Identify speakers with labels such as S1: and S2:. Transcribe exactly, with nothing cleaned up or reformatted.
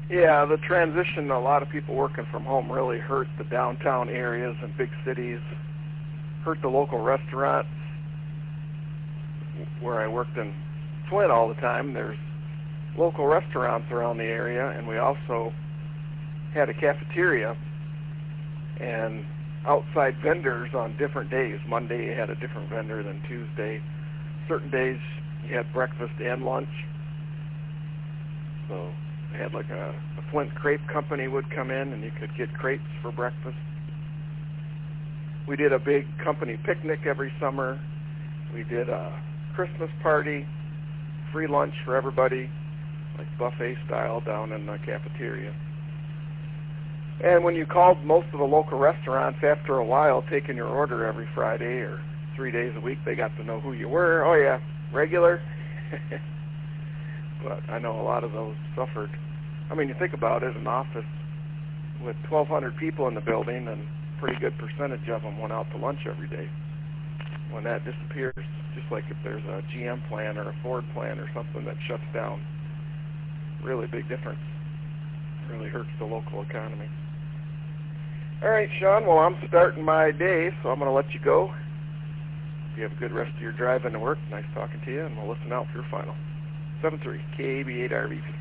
S1: Yeah, the transition, a lot of people working from home really hurt the downtown areas and big cities, hurt the local restaurants. Where I worked in Flint all the time, there's local restaurants around the area, and we also had a cafeteria and outside vendors on different days. Monday you had a different vendor than Tuesday. Certain days you had breakfast and lunch. So they had like a, a Flint crepe company would come in and you could get crepes for breakfast. We did a big company picnic every summer. We did a Christmas party, free lunch for everybody, like buffet style down in the cafeteria. And when you called most of the local restaurants, after a while, taking your order every Friday or three days a week, they got to know who you were. Oh yeah, regular. But I know a lot of those suffered. I mean, you think about it, an office with twelve hundred people in the building, and a pretty good percentage of them went out to lunch every day. When that disappears, just like if there's a G M plant or a Ford plant or something that shuts down, really big difference. Really hurts the local economy. All right, Sean, well, I'm starting my day, so I'm going to let you go. You have a good rest of your drive into work. Nice talking to you, and we'll listen out for your final. seven three K A B eight R V.